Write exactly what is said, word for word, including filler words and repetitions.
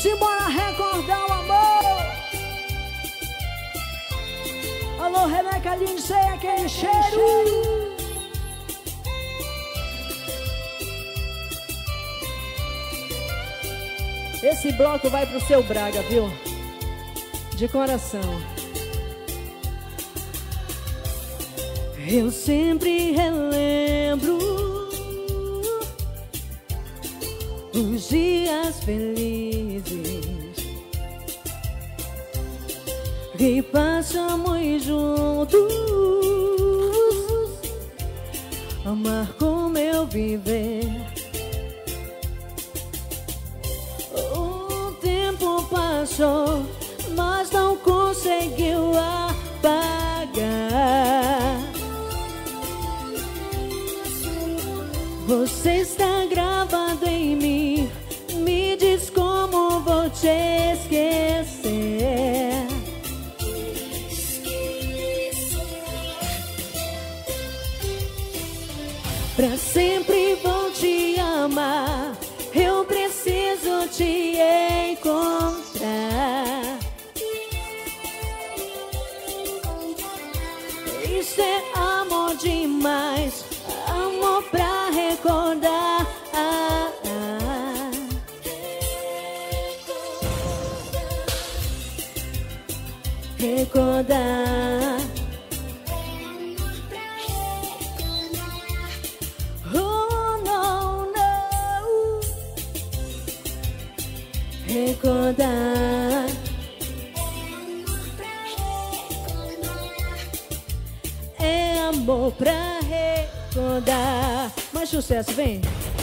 Simbora recordar o amor. Alô, Rebeca Lindsay, aquele cheiro. Esse bloco vai pro seu Braga, viu? De coração. Eu sempre relembro os dias felizes que passamos juntos. Amar com meu viver. O tempo passou, mas não conseguiu apagar. Você está gravado em mim. Me diz como vou te esquecer. Pra sempre vou te amar. Eu preciso te encontrar. Isso é amor demais. Amor pra recordar. Ah, ah. Recordar. Oh, não, não. Recordar. É amor pra recordar. Mais sucesso, vem.